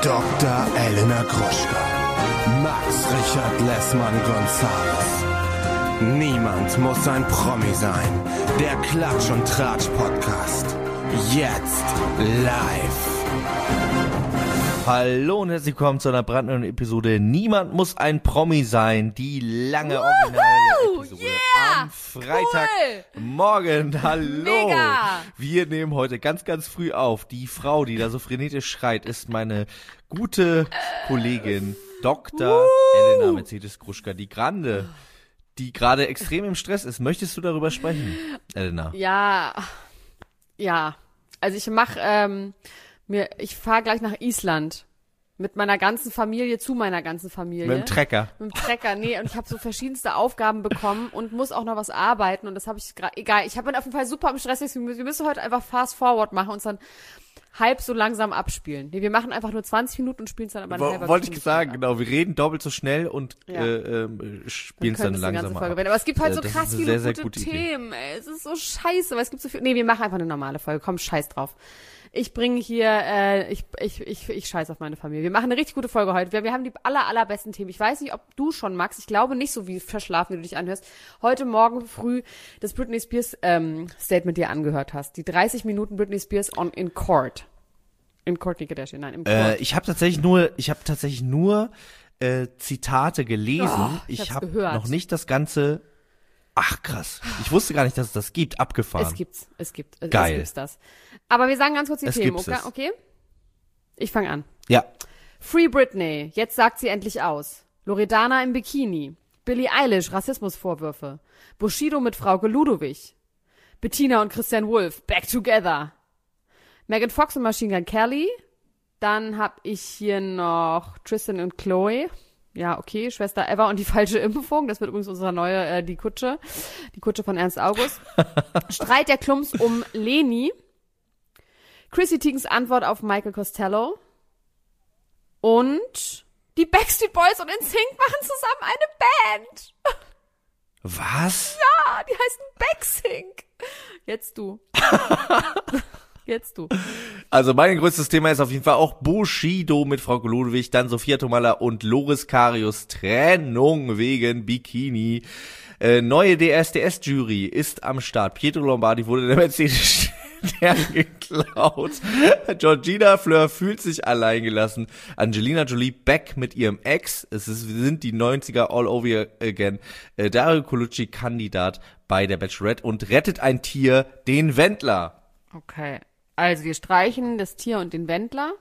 Dr. Elena Gruschka, Max Richard Lessmann-Gonzales. Niemand muss ein Promi sein. Der Klatsch und Tratsch Podcast. Jetzt live. Hallo und herzlich willkommen zu einer brandneuen Episode Niemand muss ein Promi sein. Die lange originale Episode am Freitagmorgen. Hallo. Mega. Wir nehmen heute ganz, ganz früh auf. Die Frau, die da so frenetisch schreit, ist meine gute Kollegin Dr. Elena Mercedes Gruschka, die Grande, die gerade extrem im Stress ist. Möchtest du darüber sprechen, Elena? Ja. Also ich ich fahre gleich nach Island mit meiner ganzen Familie, zu meiner ganzen Familie. Mit dem Trecker. Mit dem Trecker, nee. Und ich habe so verschiedenste Aufgaben bekommen und muss auch noch was arbeiten. Und das habe ich gerade, egal. Ich bin auf jeden Fall super im Stress. Wir müssen heute einfach fast forward machen und uns dann halb so langsam abspielen. Nee, wir machen einfach nur 20 Minuten und spielen es dann aber eine halbe Stunde. Wollte ich sagen, genau. Wir reden doppelt so schnell und spielen es dann langsamer ab. Aber es gibt halt so krass viele sehr gute Idee. Themen. Ey. Es ist so scheiße, weil es gibt so viel. Nee, wir machen einfach eine normale Folge. Komm, scheiß drauf. Ich bringe hier, ich scheiß auf meine Familie. Wir machen eine richtig gute Folge heute. Wir haben die allerbesten Themen. Ich weiß nicht, ob du schon, Max, ich glaube nicht so wie verschlafen, wie du dich anhörst, heute Morgen früh das Britney Spears Statement dir angehört hast. Die 30 Minuten Britney Spears in Court. In Kourtney Kardashian, nein, im Court. Ich habe tatsächlich nur Zitate gelesen. Ich habe noch nicht das Ganze. Ach krass. Ich wusste gar nicht, dass es das gibt. Abgefahren. Es gibt Geil. Es gibt's das. Aber wir sagen ganz kurz die Themen, gibt's okay? Ich fange an. Ja. Free Britney, jetzt sagt sie endlich aus. Loredana im Bikini. Billie Eilish, Rassismusvorwürfe. Bushido mit Frauke Ludowig. Bettina und Christian Wolf, back together. Megan Fox und Machine Gun Kelly. Dann habe ich hier noch Tristan und Chloe. Ja, okay, Schwester Eva und die falsche Impfung. Das wird übrigens unsere neue, die Kutsche von Ernst August. Streit der Klumps um Leni. Chrissy Teigens Antwort auf Michael Costello. Und die Backstreet Boys und NSYNC machen zusammen eine Band. Was? Ja, die heißen Backsync. Jetzt du. Also mein größtes Thema ist auf jeden Fall auch Bushido mit Frauke Ludowig, dann Sophia Tomalla und Loris Karius Trennung wegen Bikini. Neue DSDS-Jury ist am Start. Pietro Lombardi wurde der Mercedes geklaut. Georgina Fleur fühlt sich alleingelassen. Angelina Jolie back mit ihrem Ex. Sind die 90er all over again. Dario Colucci Kandidat bei der Bachelorette und rettet ein Tier, den Wendler. Okay. Also wir streichen das Tier und den Wendler.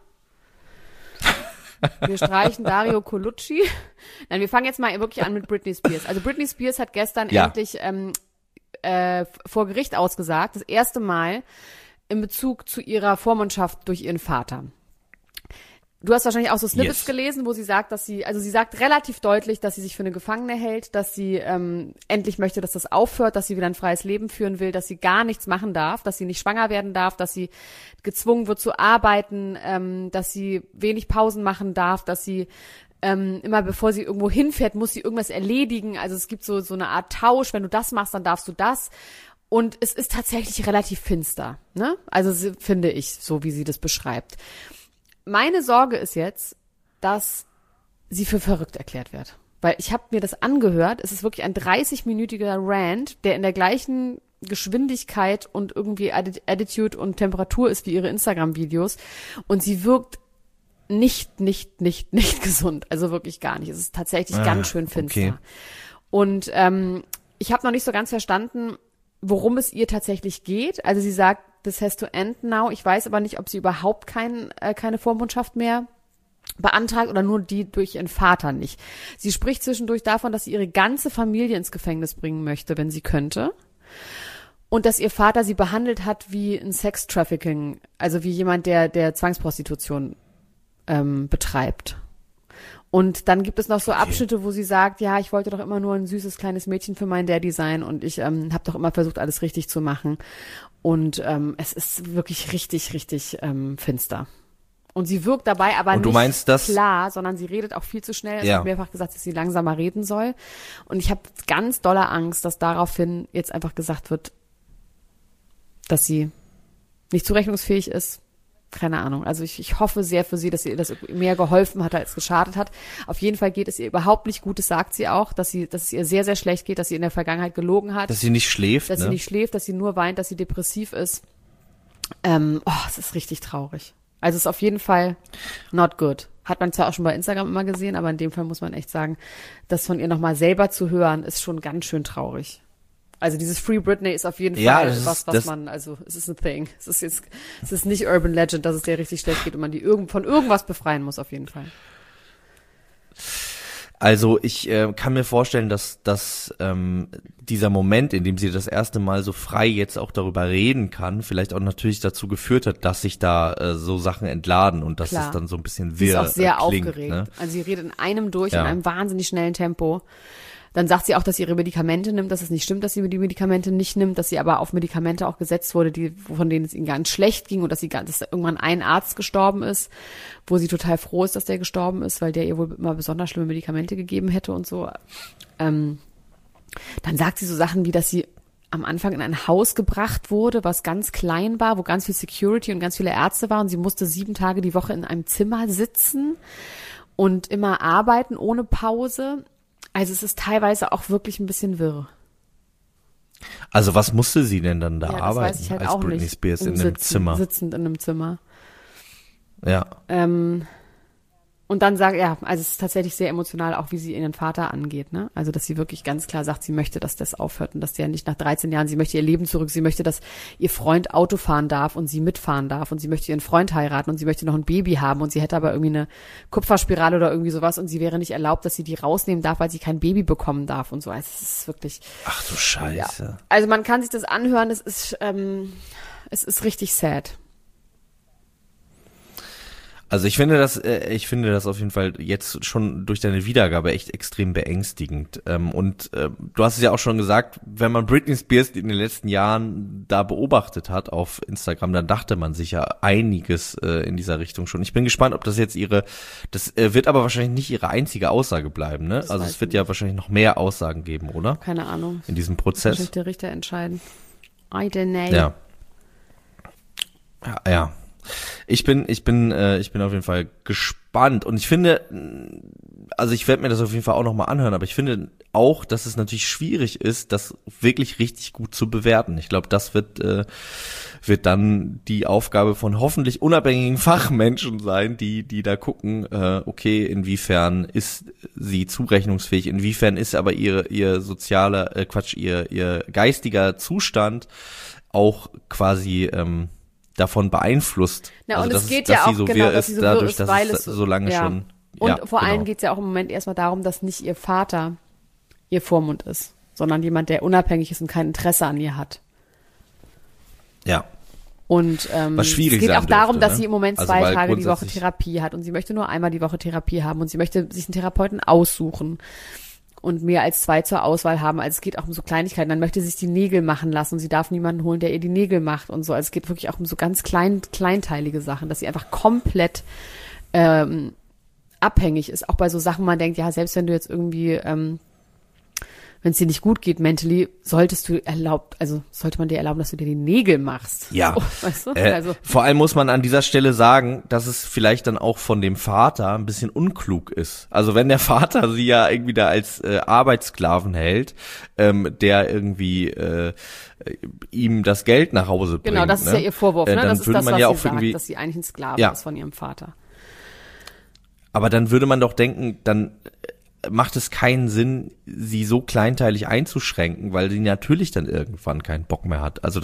Wir streichen Dario Colucci. Nein, wir fangen jetzt mal wirklich an mit Britney Spears. Also Britney Spears hat gestern endlich vor Gericht ausgesagt, das erste Mal in Bezug zu ihrer Vormundschaft durch ihren Vater. Du hast wahrscheinlich auch so Snippets gelesen, wo sie sagt, sie sagt relativ deutlich, dass sie sich für eine Gefangene hält, dass sie endlich möchte, dass das aufhört, dass sie wieder ein freies Leben führen will, dass sie gar nichts machen darf, dass sie nicht schwanger werden darf, dass sie gezwungen wird zu arbeiten, dass sie wenig Pausen machen darf, dass sie immer bevor sie irgendwo hinfährt, muss sie irgendwas erledigen. Also es gibt so eine Art Tausch, wenn du das machst, dann darfst du das. Und es ist tatsächlich relativ finster, ne? Also finde ich, so wie sie das beschreibt. Meine Sorge ist jetzt, dass sie für verrückt erklärt wird. Weil ich habe mir das angehört, es ist wirklich ein 30-minütiger Rant, der in der gleichen Geschwindigkeit und irgendwie Attitude und Temperatur ist wie ihre Instagram-Videos. Und sie wirkt nicht gesund. Also wirklich gar nicht. Es ist tatsächlich ganz schön finster. Okay. Und ich habe noch nicht so ganz verstanden, worum es ihr tatsächlich geht. Also sie sagt, this has to end now. Ich weiß aber nicht, ob sie überhaupt keine Vormundschaft mehr beantragt oder nur die durch ihren Vater nicht. Sie spricht zwischendurch davon, dass sie ihre ganze Familie ins Gefängnis bringen möchte, wenn sie könnte. Und dass ihr Vater sie behandelt hat wie ein Sex-Trafficking, also wie jemand, der Zwangsprostitution betreibt. Und dann gibt es noch so Abschnitte, wo sie sagt, ja, ich wollte doch immer nur ein süßes kleines Mädchen für meinen Daddy sein und ich habe doch immer versucht, alles richtig zu machen. Und es ist wirklich richtig finster. Und sie wirkt dabei aber nicht klar, sondern sie redet auch viel zu schnell. Es wird mehrfach gesagt, dass sie langsamer reden soll. Und ich habe ganz dolle Angst, dass daraufhin jetzt einfach gesagt wird, dass sie nicht zurechnungsfähig ist, keine Ahnung. Also ich hoffe sehr für sie, dass ihr das mehr geholfen hat, als geschadet hat. Auf jeden Fall geht es ihr überhaupt nicht gut, das sagt sie auch, dass es ihr sehr, sehr schlecht geht, dass sie in der Vergangenheit gelogen hat. Dass sie nicht schläft, Dass sie nicht schläft, dass sie nur weint, dass sie depressiv ist. Es ist richtig traurig. Also es ist auf jeden Fall not good. Hat man zwar auch schon bei Instagram immer gesehen, aber in dem Fall muss man echt sagen, das von ihr nochmal selber zu hören, ist schon ganz schön traurig. Also dieses Free Britney ist auf jeden Fall was man, also es ist ein Thing. Es ist nicht Urban Legend, dass es der richtig schlecht geht und man die von irgendwas befreien muss, auf jeden Fall. Also ich kann mir vorstellen, dass dieser Moment, in dem sie das erste Mal so frei jetzt auch darüber reden kann, vielleicht auch natürlich dazu geführt hat, dass sich da so Sachen entladen und dass es dann so ein bisschen wirr klingt. Sie ist auch sehr klingt, aufgeregt. Ne? Also sie redet in einem durch, in einem wahnsinnig schnellen Tempo. Dann sagt sie auch, dass sie ihre Medikamente nimmt, dass es nicht stimmt, dass sie die Medikamente nicht nimmt, dass sie aber auf Medikamente auch gesetzt wurde, von denen es ihnen ganz schlecht ging und dass irgendwann ein Arzt gestorben ist, wo sie total froh ist, dass der gestorben ist, weil der ihr wohl immer besonders schlimme Medikamente gegeben hätte und so. Dann sagt sie so Sachen wie, dass sie am Anfang in ein Haus gebracht wurde, was ganz klein war, wo ganz viel Security und ganz viele Ärzte waren. Sie musste 7 Tage die Woche in einem Zimmer sitzen und immer arbeiten ohne Pause. Also es ist teilweise auch wirklich ein bisschen wirr. Also was musste sie denn dann da arbeiten weiß ich halt als auch Britney nicht. Spears in einem Zimmer? Sitzend in einem Zimmer. Ja. Und dann also es ist tatsächlich sehr emotional, auch wie sie ihren Vater angeht, ne? Also, dass sie wirklich ganz klar sagt, sie möchte, dass das aufhört und dass der nicht nach 13 Jahren, sie möchte ihr Leben zurück, sie möchte, dass ihr Freund Auto fahren darf und sie mitfahren darf und sie möchte ihren Freund heiraten und sie möchte noch ein Baby haben und sie hätte aber irgendwie eine Kupferspirale oder irgendwie sowas und sie wäre nicht erlaubt, dass sie die rausnehmen darf, weil sie kein Baby bekommen darf und so. Also, es ist wirklich. Ach du Scheiße. Ja. Also, man kann sich das anhören, es ist richtig sad. Also ich finde das auf jeden Fall jetzt schon durch deine Wiedergabe echt extrem beängstigend. Du hast es ja auch schon gesagt, wenn man Britney Spears in den letzten Jahren da beobachtet hat auf Instagram, dann dachte man sich ja einiges in dieser Richtung schon. Ich bin gespannt, ob das jetzt das wird aber wahrscheinlich nicht ihre einzige Aussage bleiben, ne? Also es wird ja wahrscheinlich noch mehr Aussagen geben, oder? Keine Ahnung. In diesem Prozess. Das wird der Richter entscheiden. I don't know. Ja. Ich bin auf jeden Fall gespannt und ich finde, also ich werde mir das auf jeden Fall auch nochmal anhören, aber ich finde auch, dass es natürlich schwierig ist, das wirklich richtig gut zu bewerten. Ich glaube, das wird dann die Aufgabe von hoffentlich unabhängigen Fachmenschen sein, die da gucken, okay, inwiefern ist sie zurechnungsfähig, inwiefern ist aber ihr sozialer, ihr geistiger Zustand auch quasi davon beeinflusst. Na, also und dass es geht ja auch so genau, dass sie so dadurch, dass weil es so lange schon. Und vor allem geht es ja auch im Moment erstmal darum, dass nicht ihr Vater ihr Vormund ist, sondern jemand, der unabhängig ist und kein Interesse an ihr hat. Ja. Und was schwierig es geht auch darum, dürfte, dass sie im Moment also 2 Tage die Woche Therapie hat und sie möchte nur einmal die Woche Therapie haben und sie möchte sich einen Therapeuten aussuchen und mehr als 2 zur Auswahl haben. Also es geht auch um so Kleinigkeiten. Dann möchte sie sich die Nägel machen lassen und sie darf niemanden holen, der ihr die Nägel macht und so. Also es geht wirklich auch um so ganz kleinteilige Sachen, dass sie einfach komplett abhängig ist. Auch bei so Sachen, man denkt, ja, selbst wenn du jetzt irgendwie, wenn es dir nicht gut geht mentally, sollte man dir erlauben, dass du dir die Nägel machst. Ja. So, weißt du? Vor allem muss man an dieser Stelle sagen, dass es vielleicht dann auch von dem Vater ein bisschen unklug ist. Also wenn der Vater sie ja irgendwie da als Arbeitssklaven hält, der irgendwie ihm das Geld nach Hause bringt. Genau, das ist ja ihr Vorwurf, ne? Dann Das ist würde das, man was ja sie auch sagt, dass sie eigentlich ein Sklave ist von ihrem Vater. Aber dann würde man doch denken, dann macht es keinen Sinn, sie so kleinteilig einzuschränken, weil sie natürlich dann irgendwann keinen Bock mehr hat. Also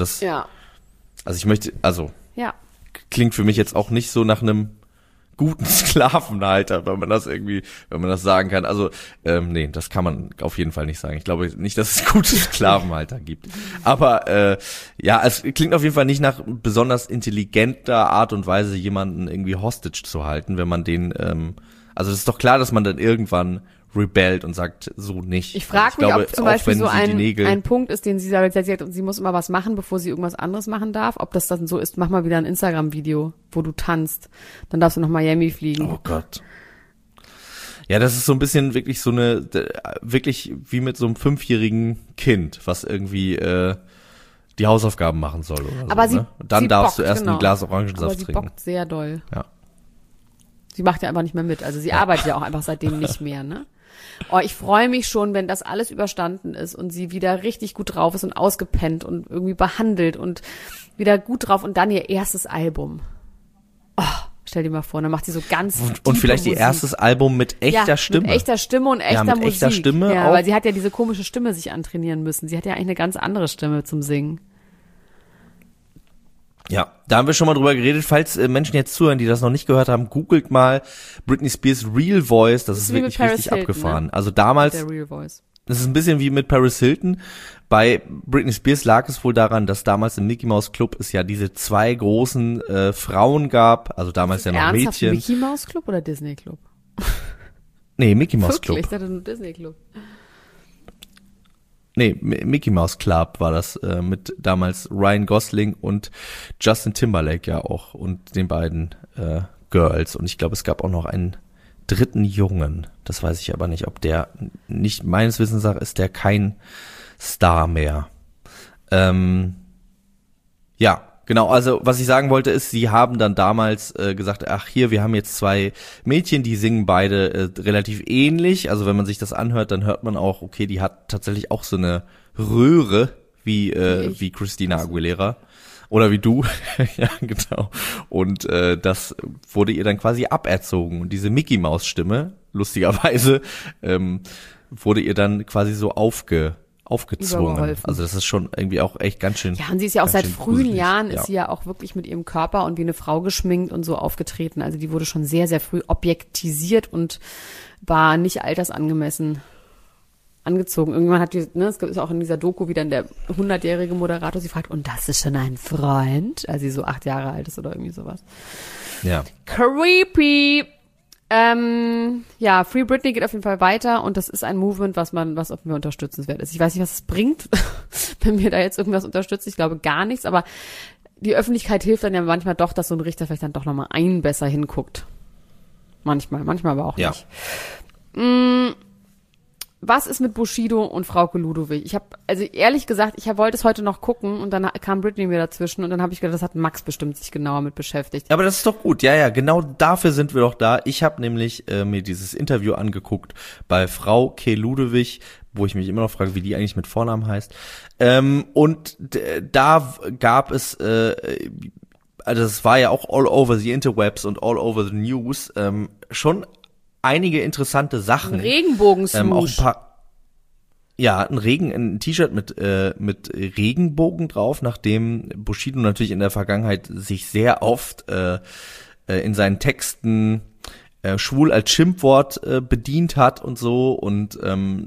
klingt für mich jetzt auch nicht so nach einem guten Sklavenhalter, wenn man das sagen kann. Also, nee, das kann man auf jeden Fall nicht sagen. Ich glaube nicht, dass es gute Sklavenhalter gibt. Aber, es klingt auf jeden Fall nicht nach besonders intelligenter Art und Weise, jemanden irgendwie hostage zu halten, wenn man den, also es ist doch klar, dass man dann irgendwann rebellt und sagt, so nicht. Ich frage mich, ob zum Beispiel so ein Punkt ist, den sie sagt, und sie muss immer was machen, bevor sie irgendwas anderes machen darf. Ob das dann so ist, mach mal wieder ein Instagram-Video, wo du tanzt. Dann darfst du nach Miami fliegen. Oh Gott. Ja, das ist so ein bisschen wirklich wirklich wie mit so einem 5-jährigen Kind, was irgendwie die Hausaufgaben machen soll oder aber so. sie, Ne? Und dann sie darfst bockt, du erst genau. ein Glas Orangensaft aber sie trinken. bockt sehr doll. Ja. Sie macht ja einfach nicht mehr mit. Also sie arbeitet ja auch einfach seitdem nicht mehr, ne? Oh, ich freue mich schon, wenn das alles überstanden ist und sie wieder richtig gut drauf ist und ausgepennt und irgendwie behandelt und wieder gut drauf und dann ihr erstes Album. Oh, stell dir mal vor, dann macht sie so ganz Und vielleicht ihr Musik. erstes Album mit echter Stimme. Mit echter Stimme und echter mit Musik. echter Stimme ja, auch. weil sie hat ja diese komische Stimme sich antrainieren müssen. Sie hat ja eigentlich eine ganz andere Stimme zum Singen. Ja, da haben wir schon mal drüber geredet. Falls Menschen jetzt zuhören, die das noch nicht gehört haben, googelt mal Britney Spears Real Voice. Das ist wie mit wirklich Paris richtig Hilton, abgefahren. ne? Also damals, Der Real Voice. das ist ein bisschen wie mit Paris Hilton. Bei Britney Spears lag es wohl daran, dass damals im Mickey Mouse Club es ja diese 2 großen Frauen gab. Also damals ja noch Ernsthaft Mädchen. Mickey Mouse Club oder Disney Club? Nee, Mickey Mouse Wirklich, Club. ich dachte nur Disney Club. Nee, Mickey Mouse Club war das mit damals Ryan Gosling und Justin Timberlake ja auch und den beiden Girls. Und ich glaube, es gab auch noch einen dritten Jungen. Das weiß ich aber nicht, ob der nicht, meines Wissens nach ist der kein Star mehr. Ja, genau, also was ich sagen wollte ist, sie haben dann damals gesagt, ach hier, wir haben jetzt 2 Mädchen, die singen beide relativ ähnlich. Also wenn man sich das anhört, dann hört man auch, okay, die hat tatsächlich auch so eine Röhre wie Christina Aguilera. Oder wie du. Ja, genau. Und das wurde ihr dann quasi aberzogen. Und diese Mickey Maus Stimme, lustigerweise, wurde ihr dann quasi so aufgezwungen. Übergeholfen. Also das ist schon irgendwie auch echt ganz schön. Ja, und sie ist ja auch seit frühen gruselig. Jahren, Ja. ist sie ja auch wirklich mit ihrem Körper und wie eine Frau geschminkt und so aufgetreten. Also die wurde schon sehr, sehr früh objektisiert und war nicht altersangemessen angezogen. Irgendwann hat die, ne, es ist auch in dieser Doku wieder der 100-jährige Moderator, sie fragt, und das ist schon ein Freund? Als sie so 8 Jahre alt ist oder irgendwie sowas. Ja. Creepy! Ja, Free Britney geht auf jeden Fall weiter und das ist ein Movement, was auf mir unterstützenswert ist. Ich weiß nicht, was es bringt, wenn wir da jetzt irgendwas unterstützen. Ich glaube gar nichts, aber die Öffentlichkeit hilft dann ja manchmal doch, dass so ein Richter vielleicht dann doch nochmal besser hinguckt. Manchmal aber auch Ja. nicht. Was ist mit Bushido und Frauke Ludowig? Also ehrlich gesagt, ich wollte es heute noch gucken und dann kam Britney mir dazwischen und dann habe ich gedacht, das hat Max bestimmt sich genauer mit beschäftigt. Aber das ist doch gut. Ja, genau dafür sind wir doch da. Ich habe nämlich mir dieses Interview angeguckt bei Frau K. Ludewig, wo ich mich immer noch frage, wie die eigentlich mit Vornamen heißt. Und da gab es, also es war ja auch all over the interwebs und all over the news, schon einige interessante Sachen. Ein Regenbogen-Swoosh. Auch ein paar, ja, ein T-Shirt mit Regenbogen drauf, nachdem Bushido natürlich in der Vergangenheit sich sehr oft in seinen Texten schwul als Schimpfwort bedient hat und so und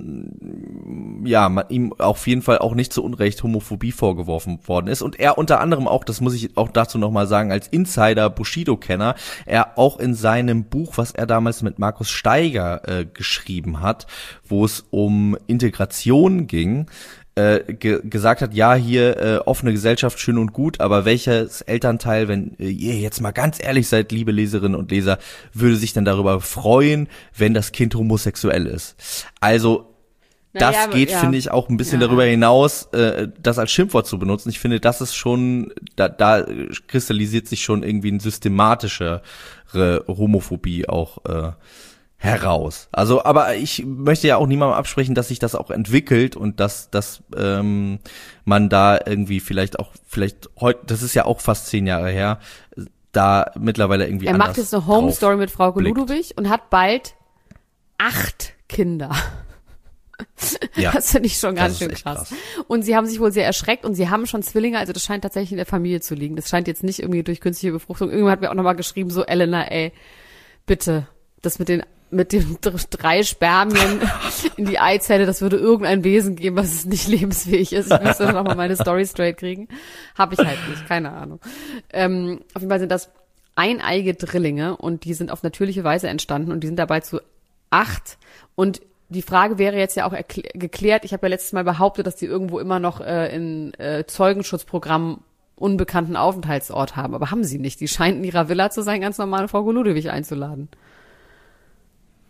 ja, man ihm auf jeden Fall auch nicht zu Unrecht Homophobie vorgeworfen worden ist und er unter anderem auch, das muss ich auch dazu nochmal sagen, als Insider Bushido-Kenner, er auch in seinem Buch, was er damals mit Markus Steiger geschrieben hat, wo es um Integration ging, gesagt hat, ja, hier offene Gesellschaft, schön und gut, aber welches Elternteil, wenn ihr jetzt mal ganz ehrlich seid, liebe Leserinnen und Leser, würde sich denn darüber freuen, wenn das Kind homosexuell ist? Also das geht, finde ich, auch ein bisschen darüber hinaus, das als Schimpfwort zu benutzen. Ich finde, das ist schon, da kristallisiert sich schon irgendwie eine systematischere Homophobie auch heraus. Also, aber ich möchte ja auch niemandem absprechen, dass sich das auch entwickelt und dass man da irgendwie vielleicht heute, das ist ja auch fast 10 Jahre her, da mittlerweile irgendwie Er macht jetzt eine Home Story mit Frauke blickt. Ludowig und hat bald 8 Kinder. Ja, das finde ich schon ganz das schön ist echt krass. krass. Und sie haben sich wohl sehr erschreckt und sie haben schon Zwillinge, also das scheint tatsächlich in der Familie zu liegen. Das scheint jetzt nicht irgendwie durch künstliche Befruchtung. Irgendwann hat mir auch nochmal geschrieben, so Elena, ey, bitte, das mit den 3 Spermien in die Eizelle, das würde irgendein Wesen geben, was es nicht lebensfähig ist. Ich müsste noch mal meine Story straight kriegen. Hab ich halt nicht, keine Ahnung. Auf jeden Fall sind das eineige Drillinge und die sind auf natürliche Weise entstanden und die sind dabei zu 8 und die Frage wäre jetzt ja auch geklärt. Ich habe ja letztes Mal behauptet, dass die irgendwo immer noch in Zeugenschutzprogramm unbekannten Aufenthaltsort haben, aber haben sie nicht. Die scheinen in ihrer Villa zu sein, ganz normal Frau Ludewig einzuladen.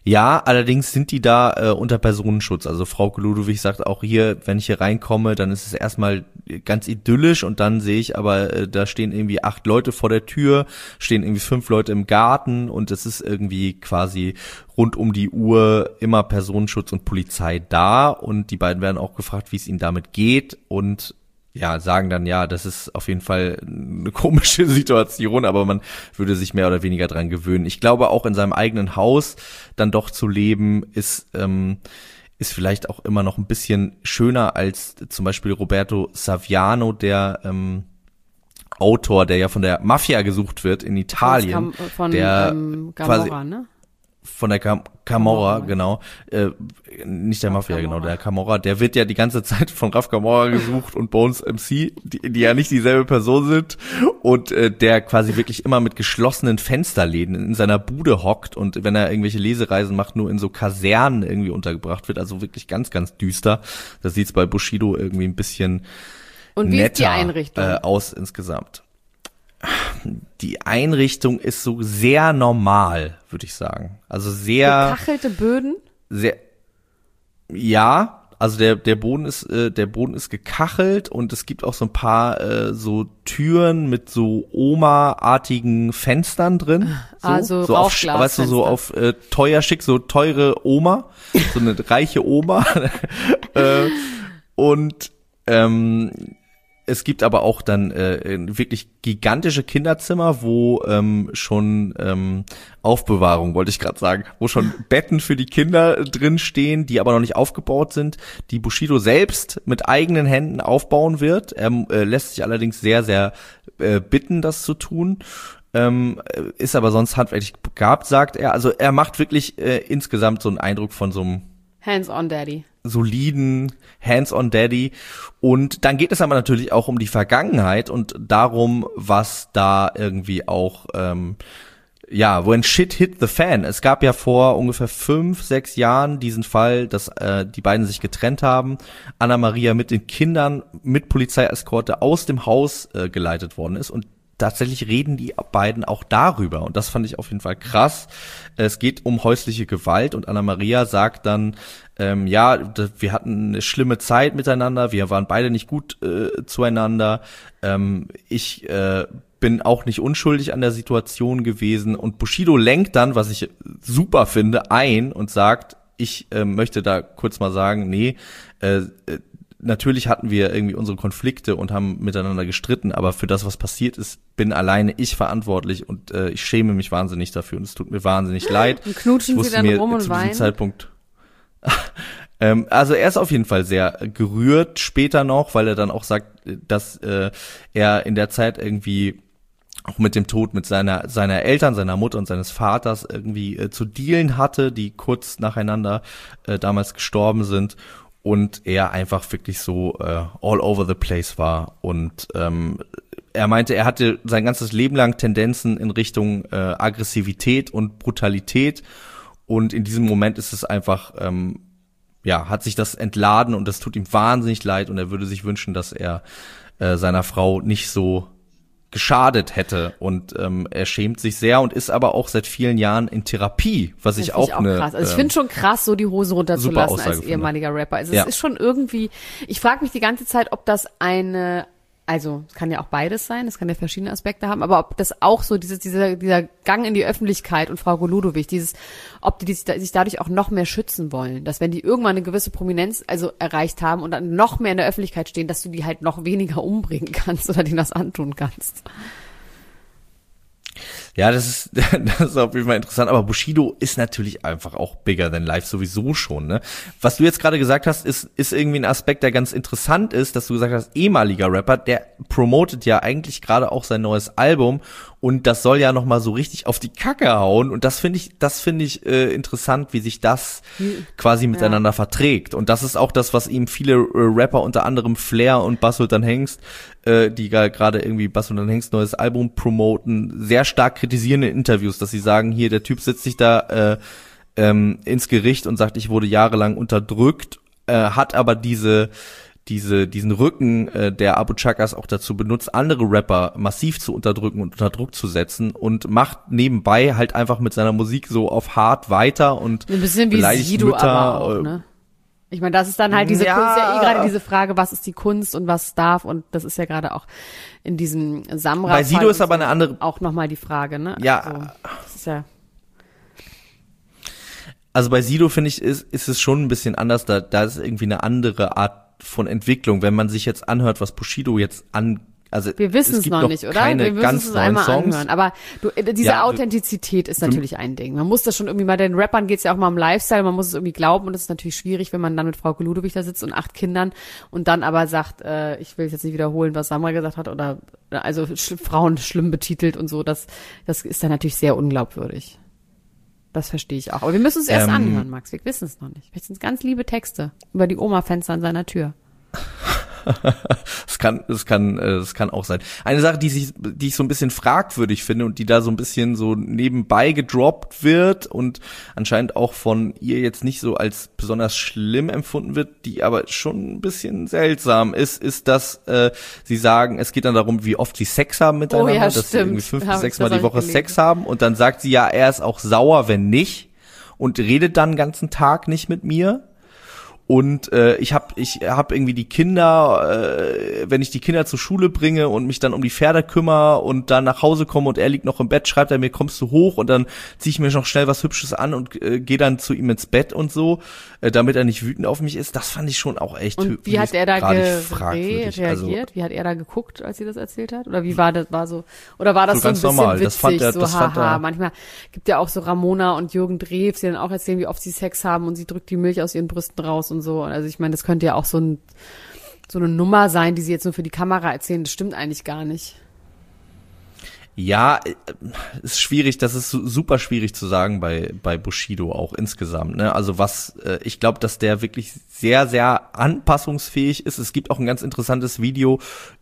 Ja, allerdings sind die da unter Personenschutz. Also Frauke Ludwig sagt auch hier, wenn ich hier reinkomme, dann ist es erstmal ganz idyllisch und dann sehe ich aber, da stehen irgendwie 8 Leute vor der Tür, stehen irgendwie 5 Leute im Garten und es ist irgendwie quasi rund um die Uhr immer Personenschutz und Polizei da und die beiden werden auch gefragt, wie es ihnen damit geht und ja, sagen dann, ja, das ist auf jeden Fall eine komische Situation, aber man würde sich mehr oder weniger dran gewöhnen. Ich glaube, auch in seinem eigenen Haus dann doch zu leben, ist vielleicht auch immer noch ein bisschen schöner als zum Beispiel Roberto Saviano, der Autor, der ja von der Mafia gesucht wird in Italien. Von der Camorra, ne? Von der Camorra, genau. Nicht der Mafia, genau, der Camorra. Der wird ja die ganze Zeit von Raf Camorra gesucht und Bones MC, die ja nicht dieselbe Person sind. Und der quasi wirklich immer mit geschlossenen Fensterläden in seiner Bude hockt und wenn er irgendwelche Lesereisen macht, nur in so Kasernen irgendwie untergebracht wird. Also wirklich ganz, ganz düster. Das sieht's bei Bushido irgendwie ein bisschen und wie netter ist die Einrichtung? Aus insgesamt. Die Einrichtung ist so sehr normal, würde ich sagen. Also sehr gekachelte Böden? Sehr, ja, also der Boden ist gekachelt und es gibt auch so ein paar so Türen mit so Oma-artigen Fenstern drin. So auf, weißt du, so auf teuer schick, so teure Oma, so eine reiche Oma. Und es gibt aber auch dann wirklich gigantische Kinderzimmer, wo schon Aufbewahrung, wollte ich gerade sagen, wo schon Betten für die Kinder drin stehen, die aber noch nicht aufgebaut sind, die Bushido selbst mit eigenen Händen aufbauen wird. Er lässt sich allerdings sehr, sehr bitten, das zu tun. Ist aber sonst handwerklich begabt, sagt er. Also er macht wirklich insgesamt so einen Eindruck von so einem Hands-on-Daddy. Soliden Hands-on-Daddy. Und dann geht es aber natürlich auch um die Vergangenheit und darum, was da irgendwie auch, when shit hit the fan. Es gab ja vor ungefähr 5-6 Jahren diesen Fall, dass die beiden sich getrennt haben. Anna-Maria mit den Kindern mit Polizeieskorte aus dem Haus geleitet worden ist und tatsächlich reden die beiden auch darüber und das fand ich auf jeden Fall krass. Es geht um häusliche Gewalt und Anna-Maria sagt dann, wir hatten eine schlimme Zeit miteinander, wir waren beide nicht gut zueinander, ich bin auch nicht unschuldig an der Situation gewesen und Bushido lenkt dann, was ich super finde, ein und sagt, ich möchte da kurz mal sagen, natürlich hatten wir irgendwie unsere Konflikte und haben miteinander gestritten, aber für das, was passiert ist, bin alleine ich verantwortlich und ich schäme mich wahnsinnig dafür und es tut mir wahnsinnig leid. Und knutschen sie dann rum und weinen? Zeitpunkt also er ist auf jeden Fall sehr gerührt später noch, weil er dann auch sagt, dass er in der Zeit irgendwie auch mit dem Tod mit seiner Eltern, seiner Mutter und seines Vaters irgendwie zu dealen hatte, die kurz nacheinander damals gestorben sind. Und er einfach wirklich so all over the place war. Und er meinte, er hatte sein ganzes Leben lang Tendenzen in Richtung Aggressivität und Brutalität. Und in diesem Moment ist es einfach, hat sich das entladen und das tut ihm wahnsinnig leid. Und er würde sich wünschen, dass er seiner Frau nicht so geschadet hätte und er schämt sich sehr und ist aber auch seit vielen Jahren in Therapie, was ich auch krass. Also ich finde schon krass, so die Hose runterzulassen als ehemaliger Rapper. Also es ist schon irgendwie, ich frage mich die ganze Zeit, ob das also es kann ja auch beides sein, es kann ja verschiedene Aspekte haben, aber ob das auch so dieser Gang in die Öffentlichkeit und Frau Ludwig, ob die sich dadurch auch noch mehr schützen wollen, dass wenn die irgendwann eine gewisse Prominenz also erreicht haben und dann noch mehr in der Öffentlichkeit stehen, dass du die halt noch weniger umbringen kannst oder denen das antun kannst. Ja, das ist auf jeden Fall interessant, aber Bushido ist natürlich einfach auch bigger than life sowieso schon, ne? Was du jetzt gerade gesagt hast, ist irgendwie ein Aspekt, der ganz interessant ist, dass du gesagt hast, ehemaliger Rapper, der promotet ja eigentlich gerade auch sein neues Album und das soll ja nochmal so richtig auf die Kacke hauen und das finde ich interessant, wie sich das quasi miteinander verträgt und das ist auch das, was ihm viele Rapper, unter anderem Flair und Bass-Sultan Hengst, die gerade irgendwie Bass-Sultan Hengst neues Album promoten, sehr stark kritisieren in Interviews, dass sie sagen, hier, der Typ setzt sich da ins Gericht und sagt, ich wurde jahrelang unterdrückt, hat aber diese diesen Rücken der Abu Chakas auch dazu benutzt, andere Rapper massiv zu unterdrücken und unter Druck zu setzen und macht nebenbei halt einfach mit seiner Musik so auf hart weiter und ein bisschen wie Sido Mütter, aber auch, ne? Ich meine, das ist dann halt diese Kunst, ja gerade diese Frage, was ist die Kunst und was darf, und das ist ja gerade auch in diesem Samra. Bei Sido ist aber eine andere. Auch nochmal die Frage, ne? Ja. Also, das ist ja. Also bei Sido finde ich, ist es schon ein bisschen anders, da ist irgendwie eine andere Art von Entwicklung, wenn man sich jetzt anhört, was Bushido jetzt also wir wissen es noch nicht, oder? Wir müssen es einmal Songs anhören. Aber diese Authentizität ist natürlich ein Ding. Man muss das schon irgendwie, bei den Rappern geht's ja auch mal um Lifestyle, man muss es irgendwie glauben, und es ist natürlich schwierig, wenn man dann mit Frauke Ludewig da sitzt und 8 Kindern und dann aber sagt, ich will jetzt nicht wiederholen, was Samra gesagt hat, oder also Frauen schlimm betitelt und so, das ist dann natürlich sehr unglaubwürdig. Das verstehe ich auch. Aber wir müssen es erst anhören, Max. Wir wissen es noch nicht. Vielleicht sind es ganz liebe Texte über die Oma-Fenster an seiner Tür. Das kann auch sein. Eine Sache, die ich so ein bisschen fragwürdig finde und die da so ein bisschen so nebenbei gedroppt wird und anscheinend auch von ihr jetzt nicht so als besonders schlimm empfunden wird, die aber schon ein bisschen seltsam ist, dass sie sagen, es geht dann darum, wie oft sie Sex haben miteinander, dass sie irgendwie 5 bis 6 Mal die Woche Sex haben, und dann sagt sie ja, er ist auch sauer, wenn nicht, und redet dann den ganzen Tag nicht mit mir. Und ich hab irgendwie die Kinder, wenn ich die Kinder zur Schule bringe und mich dann um die Pferde kümmere und dann nach Hause komme und er liegt noch im Bett, schreibt er mir, kommst du hoch, und dann ziehe ich mir noch schnell was Hübsches an und gehe dann zu ihm ins Bett und so, damit er nicht wütend auf mich ist. Das fand ich schon auch echt Und wie hat er da reagiert? Also, wie hat er da geguckt, als sie das erzählt hat? Oder wie war das? Oder war das so ein bisschen normal. witzig, haha. Manchmal gibt ja auch so Ramona und Jürgen Drews, die dann auch erzählen, wie oft sie Sex haben, und sie drückt die Milch aus ihren Brüsten raus und so. Also ich meine, das könnte ja auch so eine Nummer sein, die sie jetzt nur für die Kamera erzählen. Das stimmt eigentlich gar nicht. Ja, ist schwierig, das ist super schwierig zu sagen bei Bushido auch insgesamt, ne? Also ich glaube, dass der wirklich sehr, sehr anpassungsfähig ist. Es gibt auch ein ganz interessantes Video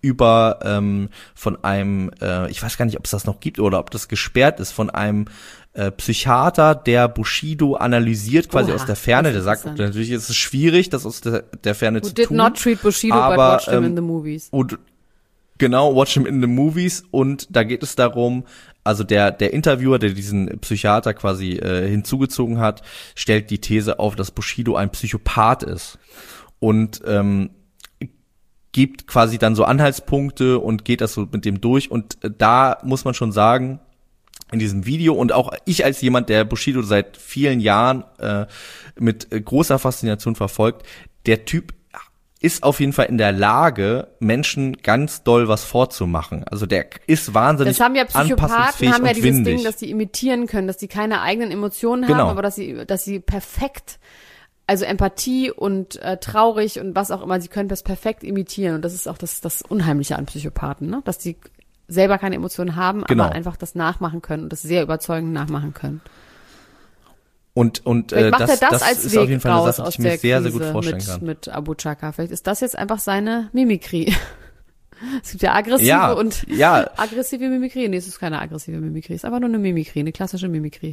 von einem, ich weiß gar nicht, ob es das noch gibt oder ob das gesperrt ist, von einem Psychiater, der Bushido analysiert quasi aus der Ferne. Der sagt, natürlich ist es schwierig, das aus der Ferne zu tun. Who did not treat Bushido, but watched him in the movies. Genau, watch him in the movies, und da geht es darum, also der Interviewer, der diesen Psychiater quasi hinzugezogen hat, stellt die These auf, dass Bushido ein Psychopath ist und gibt quasi dann so Anhaltspunkte und geht das so mit dem durch, und da muss man schon sagen, in diesem Video, und auch ich als jemand, der Bushido seit vielen Jahren mit großer Faszination verfolgt, der Typ ist auf jeden Fall in der Lage, Menschen ganz doll was vorzumachen. Also der ist wahnsinnig das haben ja Psychopathen, haben ja dieses windig. Ding, dass die imitieren können, dass die keine eigenen Emotionen haben, aber dass sie perfekt, also Empathie und traurig und was auch immer, sie können das perfekt imitieren, und das ist auch das Unheimliche an Psychopathen, ne? Dass die selber keine Emotionen haben, aber einfach das nachmachen können und das sehr überzeugend nachmachen können. Und das als ist Weg auf jeden Fall eine Sache, die ich mir sehr, sehr gut Krise vorstellen kann. Mit Abu Chaka. Vielleicht ist das jetzt einfach seine Mimikrie. Es gibt ja aggressive und aggressive Mimikrie. Nee, es ist keine aggressive Mimikrie. Es ist einfach nur eine Mimikrie, eine klassische Mimikrie.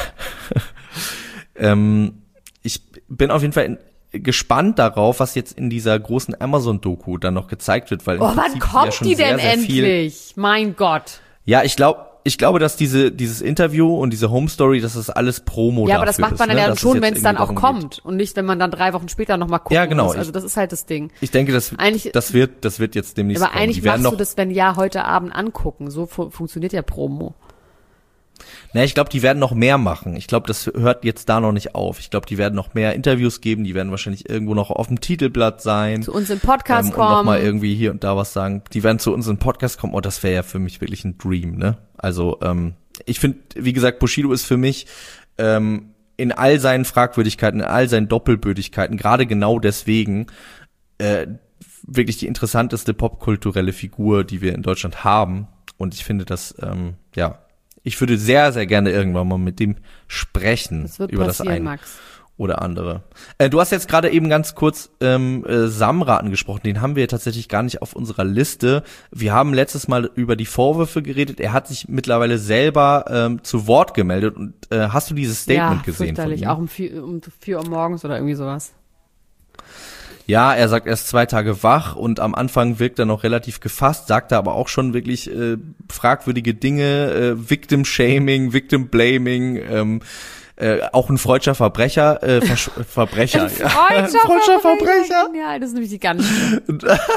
Ich bin auf jeden Fall gespannt darauf, was jetzt in dieser großen Amazon-Doku dann noch gezeigt wird, weil wann kommt die denn endlich? Mein Gott. Ja, ich glaube, dass dieses Interview und diese Home Story, dass das alles Promo ja, aber das macht man dann ja schon, wenn es dann auch kommt, geht. Und nicht, wenn man dann 3 Wochen später nochmal gucken Ja, genau. muss. Also das ist halt das Ding. Ich denke, das wird jetzt demnächst aber eigentlich machst du das, wenn ja, heute Abend angucken. So funktioniert ja Promo. Na, ich glaube, die werden noch mehr machen. Ich glaube, das hört jetzt da noch nicht auf. Ich glaube, die werden noch mehr Interviews geben. Die werden wahrscheinlich irgendwo noch auf dem Titelblatt sein. Zu uns im Podcast kommen. Und noch mal irgendwie hier und da was sagen. Die werden zu uns im Podcast kommen. Oh, das wäre ja für mich wirklich ein Dream, ne? Also, ich finde, wie gesagt, Bushido ist für mich in all seinen Fragwürdigkeiten, in all seinen Doppelbödigkeiten, gerade genau deswegen wirklich die interessanteste popkulturelle Figur, die wir in Deutschland haben. Und ich finde, dass, ich würde sehr, sehr gerne irgendwann mal mit dem sprechen über das eine Max. Oder andere. Du hast jetzt gerade eben ganz kurz Samra angesprochen. Den haben wir tatsächlich gar nicht auf unserer Liste. Wir haben letztes Mal über die Vorwürfe geredet. Er hat sich mittlerweile selber zu Wort gemeldet. Und hast du dieses Statement gesehen von ihm? Auch um 4 Uhr morgens oder irgendwie sowas. Ja, er sagt, er ist 2 Tage wach und am Anfang wirkt er noch relativ gefasst, sagt er aber auch schon wirklich fragwürdige Dinge, Victim-Shaming, Victim-Blaming, auch ein freudscher Verbrecher, Verbrecher. Freudscher Verbrecher. Ja, das ist nämlich die ganz schlimm.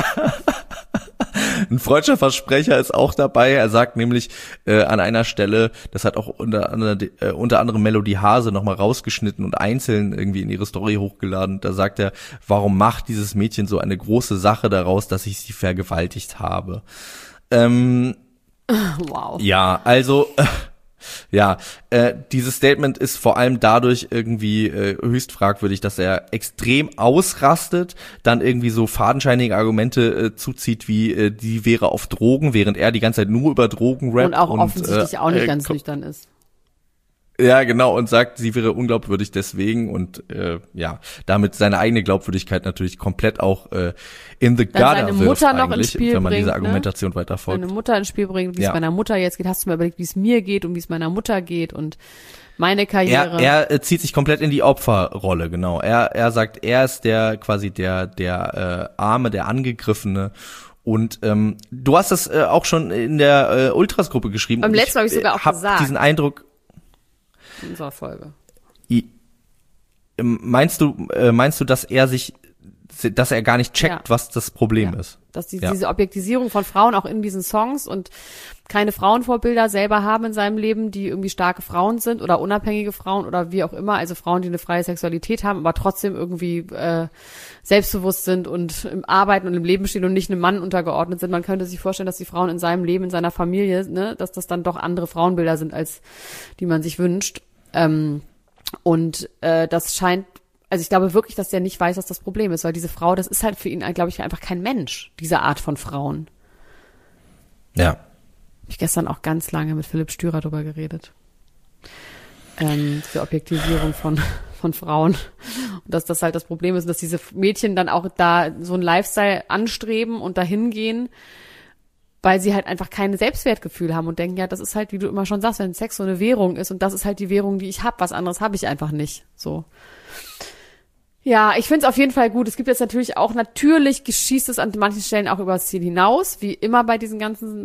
Ein freudscher Versprecher ist auch dabei. Er sagt nämlich an einer Stelle, das hat auch unter anderem Melody Hase nochmal rausgeschnitten und einzeln irgendwie in ihre Story hochgeladen. Da sagt er, warum macht dieses Mädchen so eine große Sache daraus, dass ich sie vergewaltigt habe? Wow. Ja, also dieses Statement ist vor allem dadurch irgendwie höchst fragwürdig, dass er extrem ausrastet, dann irgendwie so fadenscheinige Argumente zuzieht, wie die wäre auf Drogen, während er die ganze Zeit nur über Drogen rappt. Und auch offensichtlich auch nicht ganz nüchtern ist. Ja, genau, und sagt, sie wäre unglaubwürdig deswegen und damit seine eigene Glaubwürdigkeit natürlich komplett auch in the gutter wirft eigentlich, wenn man diese Argumentation weiter folgt. Seine Mutter ins Spiel bringt, wie es meiner Mutter jetzt geht. Hast du mir überlegt, wie es mir geht und wie es meiner Mutter geht und meine Karriere. Er zieht sich komplett in die Opferrolle, genau. Er sagt, er ist der Arme, der Angegriffene. Und du hast das auch schon in der Ultras-Gruppe geschrieben. Beim letzten habe ich sogar auch gesagt. Diesen Eindruck in unserer Folge. Meinst du, dass er gar nicht checkt, was das Problem ist? Dass diese Objektisierung von Frauen auch in diesen Songs und keine Frauenvorbilder selber haben in seinem Leben, die irgendwie starke Frauen sind oder unabhängige Frauen oder wie auch immer, also Frauen, die eine freie Sexualität haben, aber trotzdem irgendwie selbstbewusst sind und im Arbeiten und im Leben stehen und nicht einem Mann untergeordnet sind. Man könnte sich vorstellen, dass die Frauen in seinem Leben, in seiner Familie, ne, dass das dann doch andere Frauenbilder sind, als die man sich wünscht. Das scheint, also ich glaube wirklich, dass der nicht weiß, was das Problem ist, weil diese Frau, das ist halt für ihn, glaube ich, einfach kein Mensch, diese Art von Frauen. Ja. Habe ich gestern auch ganz lange mit Philipp Stürer drüber geredet. Diese Objektivierung von Frauen. Und dass das halt das Problem ist, dass diese Mädchen dann auch da so ein Lifestyle anstreben und dahin gehen, weil sie halt einfach kein Selbstwertgefühl haben und denken, ja, das ist halt, wie du immer schon sagst, wenn Sex so eine Währung ist und das ist halt die Währung, die ich habe, was anderes habe ich einfach nicht. So. Ja, ich finde es auf jeden Fall gut. Es gibt jetzt natürlich geschießt es an manchen Stellen auch übers Ziel hinaus, wie immer bei diesen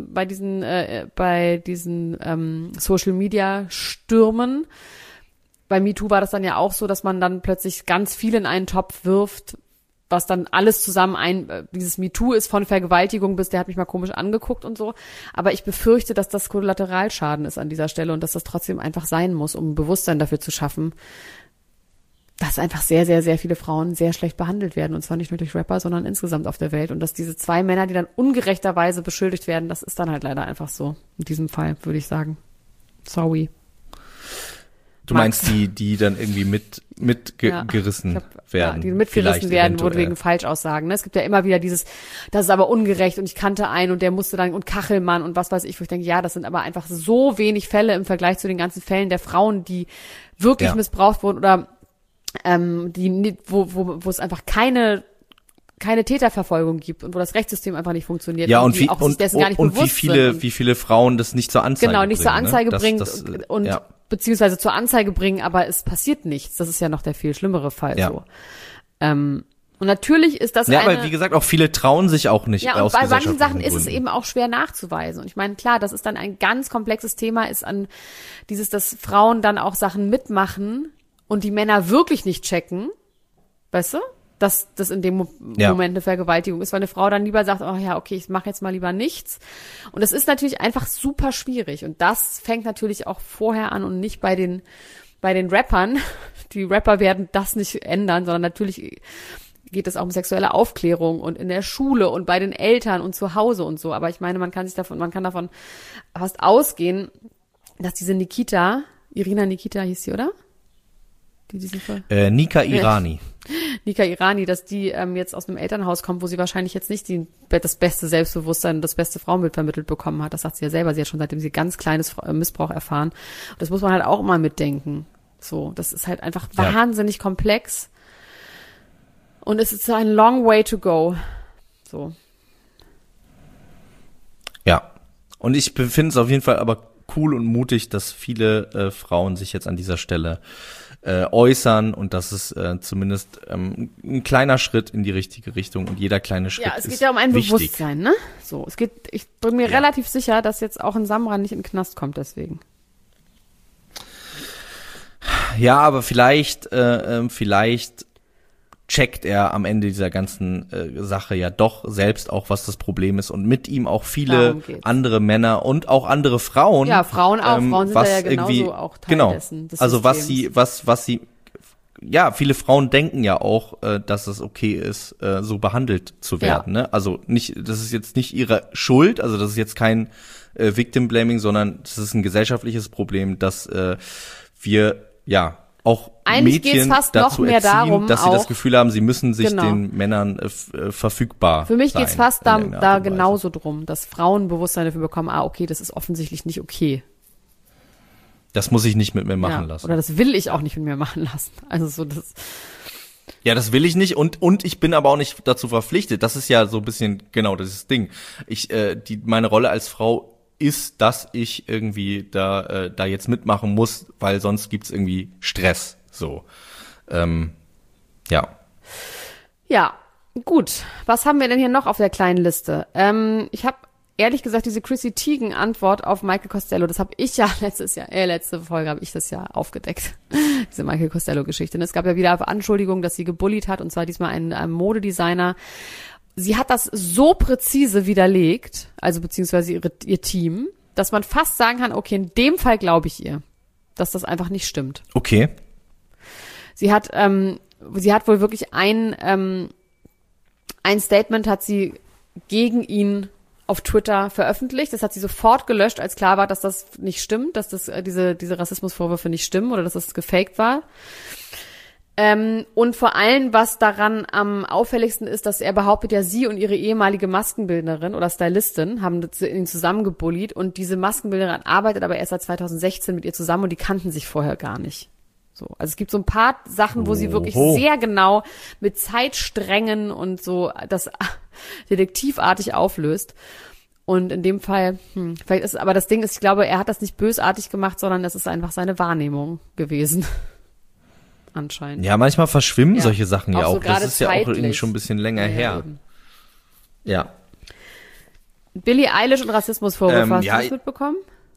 Social Media Stürmen. Bei MeToo war das dann ja auch so, dass man dann plötzlich ganz viel in einen Topf wirft, was dann alles zusammen dieses MeToo ist von Vergewaltigung bis, der hat mich mal komisch angeguckt und so. Aber ich befürchte, dass das Kollateralschaden ist an dieser Stelle und dass das trotzdem einfach sein muss, um Bewusstsein dafür zu schaffen, dass einfach sehr, sehr, sehr viele Frauen sehr schlecht behandelt werden. Und zwar nicht nur durch Rapper, sondern insgesamt auf der Welt. Und dass diese 2 Männer, die dann ungerechterweise beschuldigt werden, das ist dann halt leider einfach so. In diesem Fall, würde ich sagen. Sorry. Du meinst die dann irgendwie mitgerissen werden? Ja, die mitgerissen werden, wurde wegen Falschaussagen. Ne? Es gibt ja immer wieder das ist aber ungerecht und ich kannte einen und der musste dann, und Kachelmann und was weiß ich, wo ich denke, ja, das sind aber einfach so wenig Fälle im Vergleich zu den ganzen Fällen der Frauen, die wirklich missbraucht wurden oder wo es einfach keine Täterverfolgung gibt und wo das Rechtssystem einfach nicht funktioniert. Ja, und wie viele Frauen das nicht zur Anzeige bringen. Genau, nicht zur Anzeige bringt und beziehungsweise zur Anzeige bringen, aber es passiert nichts. Das ist ja noch der viel schlimmere Fall so. Und natürlich ist das aber wie gesagt, auch viele trauen sich auch nicht aus gesellschaftlichen Gründen. Ja, und bei manchen Sachen ist es eben auch schwer nachzuweisen. Und ich meine, klar, das ist dann ein ganz komplexes Thema, ist an dass Frauen dann auch Sachen mitmachen und die Männer wirklich nicht checken, weißt du? Dass das in dem Moment eine Vergewaltigung ist, weil eine Frau dann lieber sagt, oh ja, okay, ich mache jetzt mal lieber nichts. Und das ist natürlich einfach super schwierig. Und das fängt natürlich auch vorher an und nicht bei den Rappern. Die Rapper werden das nicht ändern, sondern natürlich geht es auch um sexuelle Aufklärung und in der Schule und bei den Eltern und zu Hause und so. Aber ich meine, man kann davon fast ausgehen, dass diese Irina Nikita hieß sie, oder? Nika Irani. Nika Irani, dass die jetzt aus einem Elternhaus kommt, wo sie wahrscheinlich jetzt nicht das beste Selbstbewusstsein und das beste Frauenbild vermittelt bekommen hat. Das sagt sie ja selber. Sie hat schon seitdem sie ganz kleines Missbrauch erfahren. Und das muss man halt auch immer mitdenken. So, das ist halt einfach wahnsinnig komplex. Und es ist ein long way to go. So. Ja. Und ich finde es auf jeden Fall aber cool und mutig, dass viele Frauen sich jetzt an dieser Stelle äußern und das ist zumindest ein kleiner Schritt in die richtige Richtung und jeder kleine Schritt ist wichtig. Ja, es geht ja um ein Bewusstsein, ne? So, ich bin mir relativ sicher, dass jetzt auch ein Samra nicht in den Knast kommt deswegen. Ja, aber vielleicht checkt er am Ende dieser ganzen Sache ja doch selbst auch, was das Problem ist und mit ihm auch viele andere Männer und auch andere Frauen. Ja, Frauen auch. Frauen sind ja genauso auch Teil dessen. Des also Systems. was sie, ja, viele Frauen denken ja auch, dass es okay ist, so behandelt zu werden. Ne? Also nicht, das ist jetzt nicht ihre Schuld, also das ist jetzt kein Victim Blaming, sondern das ist ein gesellschaftliches Problem, dass wir ja auch eigentlich Mädchen fast dazu noch mehr erziehen, darum, dass sie das Gefühl haben, sie müssen sich den Männern verfügbar Für mich sein, geht's fast da genauso drum, dass Frauen Bewusstsein dafür bekommen, okay, das ist offensichtlich nicht okay. Das muss ich nicht mit mir machen lassen. Oder das will ich auch nicht mit mir machen lassen. Also so das. Ja, das will ich nicht und ich bin aber auch nicht dazu verpflichtet. Das ist ja so ein bisschen genau dieses Ding. Meine Rolle als Frau ist, dass ich irgendwie da jetzt mitmachen muss, weil sonst gibt's irgendwie Stress. So, ja. Ja, gut. Was haben wir denn hier noch auf der kleinen Liste? Ich habe ehrlich gesagt diese Chrissy Teigen Antwort auf Michael Costello, das habe ich ja letzte Folge habe ich das ja aufgedeckt, diese Michael Costello Geschichte. Und es gab ja wieder Anschuldigungen, dass sie gebullied hat, und zwar diesmal ein Modedesigner. Sie hat das so präzise widerlegt, also beziehungsweise ihr Team, dass man fast sagen kann, okay, in dem Fall glaube ich ihr, dass das einfach nicht stimmt. Okay. Sie hat wohl wirklich ein Statement hat sie gegen ihn auf Twitter veröffentlicht. Das hat sie sofort gelöscht, als klar war, dass das nicht stimmt, dass das diese Rassismusvorwürfe nicht stimmen oder dass das gefaked war. Und vor allem, was daran am auffälligsten ist, dass er behauptet, ja, sie und ihre ehemalige Maskenbildnerin oder Stylistin haben ihn zusammengebullied und diese Maskenbildnerin arbeitet aber erst seit 2016 mit ihr zusammen und die kannten sich vorher gar nicht. So, also es gibt so ein paar Sachen, wo sie wirklich sehr genau mit Zeitsträngen und so das detektivartig auflöst. Und in dem Fall, vielleicht ist, aber das Ding ist, ich glaube, er hat das nicht bösartig gemacht, sondern das ist einfach seine Wahrnehmung gewesen. Anscheinend. Ja, manchmal verschwimmen solche Sachen ja auch. So das ist zeitlich. Ja auch irgendwie schon ein bisschen länger her. Eben. Ja. Billie Eilish und Rassismusvorwürfe, hast du das mitbekommen?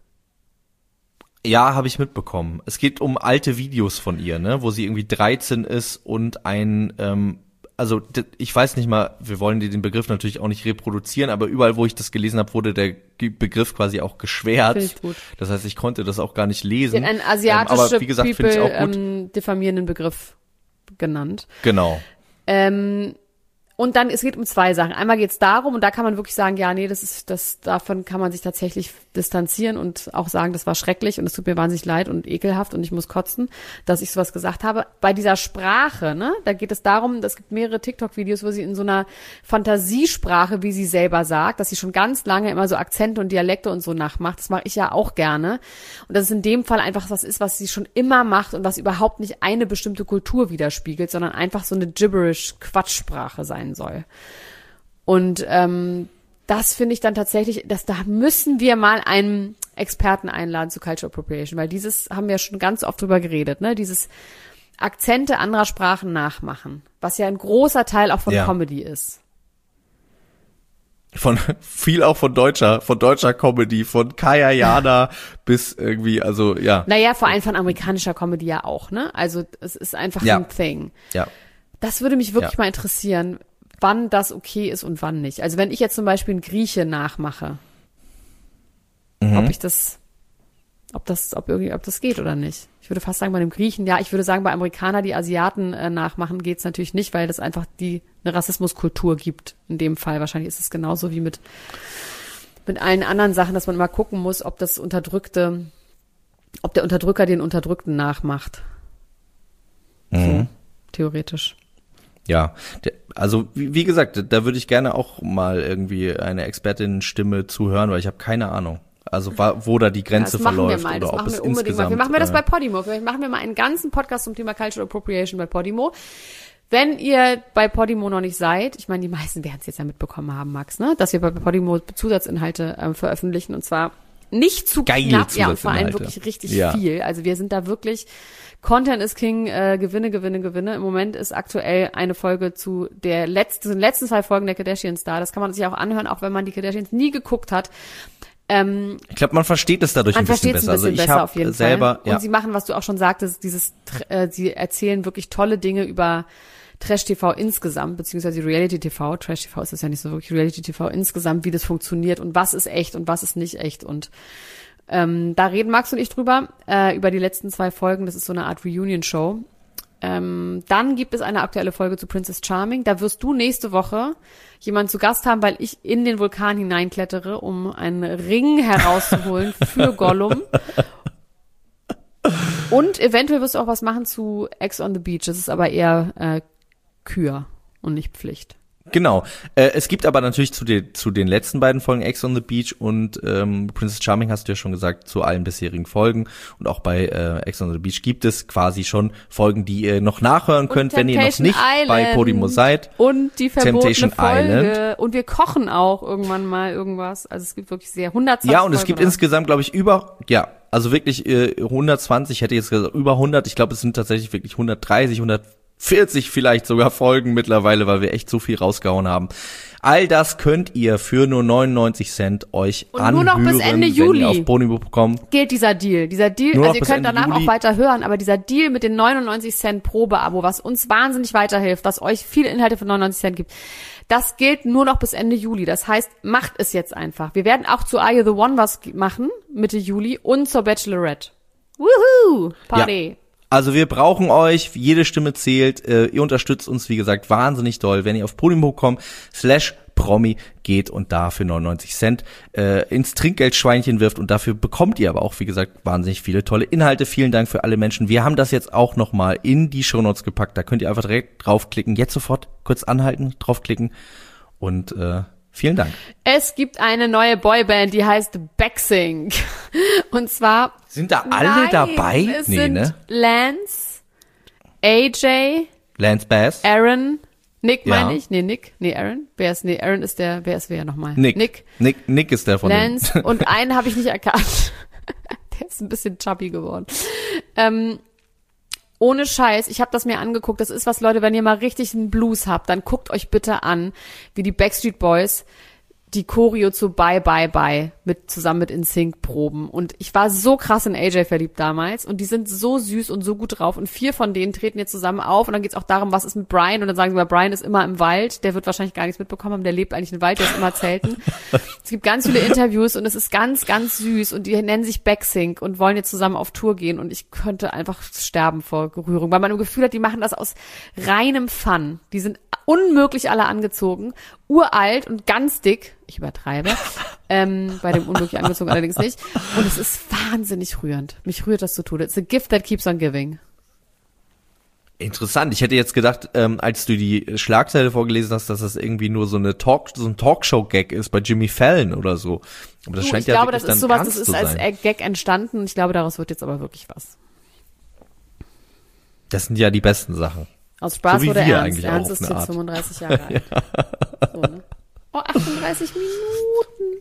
Ja, habe ich mitbekommen. Es geht um alte Videos von ihr, ne, wo sie irgendwie 13 ist und also ich weiß nicht mal, wir wollen den Begriff natürlich auch nicht reproduzieren, aber überall, wo ich das gelesen habe, wurde der Begriff quasi auch geschwärzt. Finde ich gut. Das heißt, ich konnte das auch gar nicht lesen. Den einen asiatischen aber wie gesagt, finde ich auch gut. Diffamierenden Begriff genannt. Genau. Und dann, es geht um zwei Sachen. Einmal geht es darum, und da kann man wirklich sagen, ja, nee, davon kann man sich tatsächlich distanzieren und auch sagen, das war schrecklich und es tut mir wahnsinnig leid und ekelhaft und ich muss kotzen, dass ich sowas gesagt habe. Bei dieser Sprache, ne, da geht es darum, es gibt mehrere TikTok-Videos, wo sie in so einer Fantasiesprache, wie sie selber sagt, dass sie schon ganz lange immer so Akzente und Dialekte und so nachmacht. Das mache ich ja auch gerne. Und das ist in dem Fall einfach was ist, was sie schon immer macht und was überhaupt nicht eine bestimmte Kultur widerspiegelt, sondern einfach so eine gibberish-Quatschsprache sein soll. Und das finde ich dann tatsächlich, da müssen wir mal einen Experten einladen zu Cultural Appropriation, weil dieses haben wir schon ganz oft drüber geredet, ne? Dieses Akzente anderer Sprachen nachmachen, was ja ein großer Teil auch von Comedy ist. Viel auch von deutscher Comedy, von Kaya Jana bis irgendwie, also ja. Naja, vor allem von amerikanischer Comedy ja auch, ne? Also es ist einfach ein Thing. Ja. Das würde mich wirklich mal interessieren, wann das okay ist und wann nicht. Also wenn ich jetzt zum Beispiel einen Grieche nachmache, ob das geht oder nicht. Ich würde fast sagen, bei einem Griechen, ja, ich würde sagen, bei Amerikanern, die Asiaten nachmachen, geht's natürlich nicht, weil das einfach eine Rassismuskultur gibt. In dem Fall wahrscheinlich ist es genauso wie mit allen anderen Sachen, dass man immer gucken muss, ob der Unterdrücker den Unterdrückten nachmacht. So, theoretisch. Ja, also wie gesagt, da würde ich gerne auch mal irgendwie eine Expertinnenstimme zuhören, weil ich habe keine Ahnung. Also wo da die Grenze verläuft oder ob es insgesamt. Wir machen das bei Podimo. Vielleicht machen wir mal einen ganzen Podcast zum Thema Cultural Appropriation bei Podimo. Wenn ihr bei Podimo noch nicht seid, ich meine, die meisten werden es jetzt ja mitbekommen haben, Max, ne, dass wir bei Podimo Zusatzinhalte veröffentlichen, und zwar nicht zu geile knapp, ja, und vor allem Zusatzinhalte. wirklich richtig viel. Also wir sind da wirklich, Content is King, Gewinne. Im Moment ist aktuell eine Folge zu den letzten 2 Folgen der Kardashians da. Das kann man sich auch anhören, auch wenn man die Kardashians nie geguckt hat. Ich glaube, man versteht es dadurch ein bisschen besser. Also ich habe selber, Und sie machen, was du auch schon sagtest, sie erzählen wirklich tolle Dinge über Trash-TV insgesamt, beziehungsweise Reality-TV. Trash-TV ist das ja nicht so wirklich, Reality-TV insgesamt, wie das funktioniert und was ist echt und was ist nicht echt. Und da reden Max und ich drüber, über die letzten 2 Folgen. Das ist so eine Art Reunion-Show. Dann gibt es eine aktuelle Folge zu Princess Charming. Da wirst du nächste Woche jemanden zu Gast haben, weil ich in den Vulkan hineinklettere, um einen Ring herauszuholen für Gollum. Und eventuell wirst du auch was machen zu Ex on the Beach. Das ist aber eher Kür und nicht Pflicht. Genau. Es gibt aber natürlich zu den letzten beiden Folgen Ex on the Beach und Princess Charming, hast du ja schon gesagt, zu allen bisherigen Folgen. Und auch bei Ex on the Beach gibt es quasi schon Folgen, die ihr noch nachhören könnt, wenn ihr noch nicht Island bei Podimo seid. Und die verbotene Temptation Folge. Island. Und wir kochen auch irgendwann mal irgendwas. Also es gibt wirklich sehr 120 Ja, und es Folgen gibt oder? insgesamt, glaube ich, also wirklich 120, ich hätte jetzt gesagt über 100. Ich glaube, es sind tatsächlich wirklich 130, 140 vielleicht sogar Folgen mittlerweile, weil wir echt so viel rausgehauen haben. All das könnt ihr für nur 99 Cent euch und anhören, nur noch bis Ende wenn Juli ihr auf Podimo.com. gilt dieser Deal. Nur Also noch ihr bis könnt Ende danach Juli. auch weiter hören, aber dieser Deal mit den 99 Cent Probeabo, was uns wahnsinnig weiterhilft, was euch viele Inhalte für 99 Cent gibt, das gilt nur noch bis Ende Juli. Das heißt, macht es jetzt einfach. Wir werden auch zu Are You the One was machen, Mitte Juli, und zur Bachelorette. Woohoo! Party! Ja. Also wir brauchen euch, jede Stimme zählt, ihr unterstützt uns, wie gesagt, wahnsinnig doll, wenn ihr auf podimo.com/Promi geht und da für 99 Cent ins Trinkgeldschweinchen wirft, und dafür bekommt ihr aber auch, wie gesagt, wahnsinnig viele tolle Inhalte. Vielen Dank für alle Menschen. Wir haben das jetzt auch nochmal in die Shownotes gepackt, da könnt ihr einfach direkt draufklicken, jetzt sofort kurz anhalten, draufklicken und vielen Dank. Es gibt eine neue Boyband, die heißt Backsync. Und zwar Sind da alle dabei? Es sind Lance, AJ, Lance Bass, Aaron, Nick Ja. meine ich. Nick. Aaron. Aaron ist wer ist wer nochmal? Nick ist der von Lance den. und einen habe ich nicht erkannt. Der ist ein bisschen chubby geworden. Ohne Scheiß, ich habe das mir angeguckt. Das ist was, Leute, wenn ihr mal richtig einen Blues habt, dann guckt euch bitte an, wie die Backstreet Boys die Choreo zu Bye Bye Bye zusammen mit InSync proben. Und ich war so krass in AJ verliebt damals. Und die sind so süß und so gut drauf. Und 4 von denen treten jetzt zusammen auf. Und dann geht's auch darum, was ist mit Brian. Und dann sagen sie mal, Brian ist immer im Wald. Der wird wahrscheinlich gar nichts mitbekommen haben. Der lebt eigentlich im Wald, der ist immer zelten. Es gibt ganz viele Interviews und es ist ganz, ganz süß. Und die nennen sich Backsync und wollen jetzt zusammen auf Tour gehen. Und ich könnte einfach sterben vor Gerührung, weil man ein Gefühl hat, die machen das aus reinem Fun. Die sind unmöglich alle angezogen, uralt und ganz dick. Ich übertreibe. Bei dem unmöglich angezogen allerdings nicht. Und es ist wahnsinnig rührend. Mich rührt das zu Tode. It's a gift that keeps on giving. Interessant. Ich hätte jetzt gedacht, als du die Schlagzeile vorgelesen hast, dass das irgendwie nur so ein Talkshow-Gag ist bei Jimmy Fallon oder so. Aber das scheint ich ja glaube, wirklich das ist dann sowas, ernst das zu ist als sein. Gag entstanden. Ich glaube, daraus wird jetzt aber wirklich was. Das sind ja die besten Sachen. Aus Spaß So wie oder wir Ernst? eigentlich Ernst auch ist auf eine jetzt Art. 35 Jahre alt. So, ne? Oh, 38 Minuten.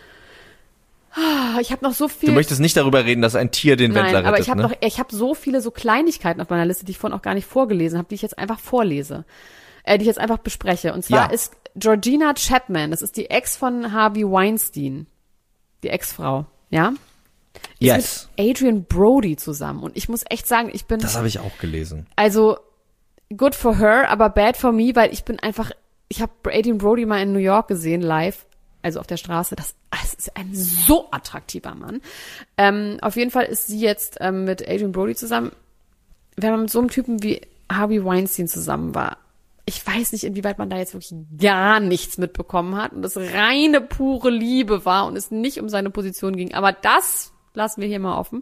Ich habe noch so viel. Du möchtest nicht darüber reden, dass ein Tier den Wendler Nein, aber rettet, ich habe so viele so Kleinigkeiten auf meiner Liste, die ich vorhin auch gar nicht vorgelesen habe, die ich jetzt einfach vorlese. Die ich jetzt einfach bespreche. Und zwar Ja. ist Georgina Chapman, das ist die Ex von Harvey Weinstein. Die Ex-Frau, ja? Ist Yes. mit Adrian Brody zusammen. Und ich muss echt sagen, Das habe ich auch gelesen. also good for her, aber bad for me, weil ich habe Adrian Brody mal in New York gesehen, live, also auf der Straße. Das ist ein so attraktiver Mann. Auf jeden Fall ist sie jetzt mit Adrian Brody zusammen. Wenn man mit so einem Typen wie Harvey Weinstein zusammen war, ich weiß nicht, inwieweit man da jetzt wirklich gar nichts mitbekommen hat und es reine, pure Liebe war und es nicht um seine Position ging. Aber das lassen wir hier mal offen.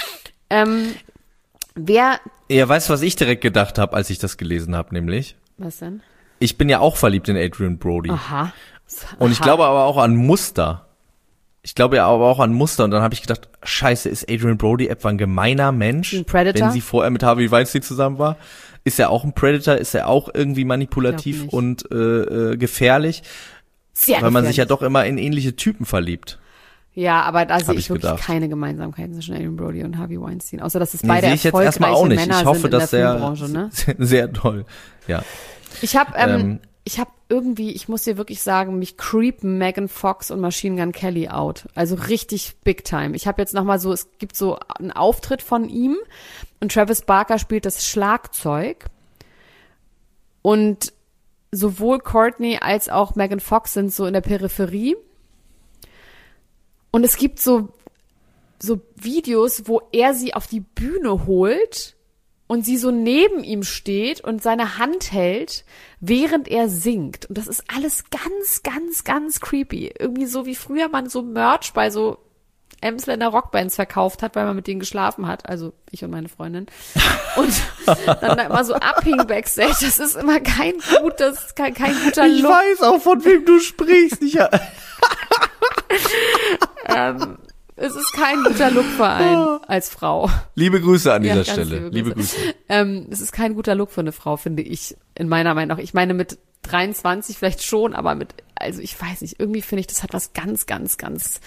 Ja, weißt du, was ich direkt gedacht habe, als ich das gelesen habe, nämlich? Was denn? Ich bin ja auch verliebt in Adrian Brody. Aha. Und ich glaube aber auch an Muster. Und dann habe ich gedacht, scheiße, ist Adrian Brody etwa ein gemeiner Mensch? Ein Predator? Wenn sie vorher mit Harvey Weinstein zusammen war? Ist er auch ein Predator? Ist er auch irgendwie Glaub manipulativ nicht. und gefährlich? Sehr Weil man sich ja gefährlich. doch immer in ähnliche Typen verliebt. Ja, aber da sehe ich wirklich gedacht. keine Gemeinsamkeiten zwischen Adrian Brody und Harvey Weinstein. Außer, dass es Nee, beide sehe ich jetzt erstmal auch erfolgreiche nicht. Männer Ich hoffe, sind in dass der Filmbranche, ne? sehr toll. Ja. Ich habe irgendwie, ich muss dir wirklich sagen, mich creepen Megan Fox und Machine Gun Kelly out. Also richtig big time. Ich habe jetzt nochmal so, es gibt so einen Auftritt von ihm und Travis Barker spielt das Schlagzeug. Und sowohl Courtney als auch Megan Fox sind so in der Peripherie. Und es gibt so Videos, wo er sie auf die Bühne holt und sie so neben ihm steht und seine Hand hält, während er singt. Und das ist alles ganz, ganz, ganz creepy. Irgendwie so wie früher man so Merch bei so Emsländer Rockbands verkauft hat, weil man mit denen geschlafen hat. Also ich und meine Freundin. Und dann da immer so abhing Backstage. Das ist immer kein guter Look. Ich weiß auch, von wem du sprichst. Es ist kein guter Look für einen als Frau. Liebe Grüße an dieser ganz Stelle. Liebe Grüße. Es ist kein guter Look für eine Frau, finde ich, in meiner Meinung nach. Ich meine, mit 23 vielleicht schon, aber also ich weiß nicht, irgendwie finde ich, das hat was ganz, ganz, ganz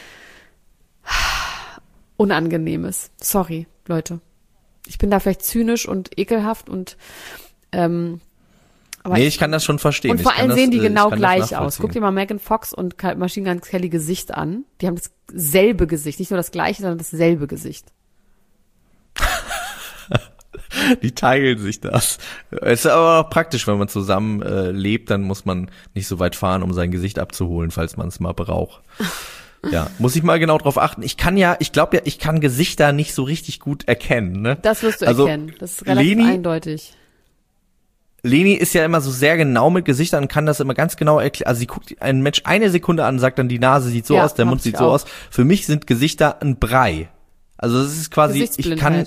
Unangenehmes. Sorry, Leute. Ich bin da vielleicht zynisch und ekelhaft und aber nee, ich kann das schon verstehen. Und vor allem sehen die genau gleich aus. Guck dir mal Megan Fox und Machine Gun Kelly Gesicht an. Die haben dasselbe Gesicht. Nicht nur das gleiche, sondern dasselbe Gesicht. Die teilen sich das. Es ist aber auch praktisch, wenn man zusammen lebt, dann muss man nicht so weit fahren, um sein Gesicht abzuholen, falls man es mal braucht. Ja, muss ich mal genau drauf achten. Ich kann Gesichter nicht so richtig gut erkennen, ne? Das wirst du erkennen. Das ist relativ eindeutig. Leni ist ja immer so sehr genau mit Gesichtern und kann das immer ganz genau erklären. Also sie guckt einen Mensch eine Sekunde an und sagt dann, die Nase sieht so aus, der Mund sieht so aus. Für mich sind Gesichter ein Brei. Also das ist quasi, ich kann,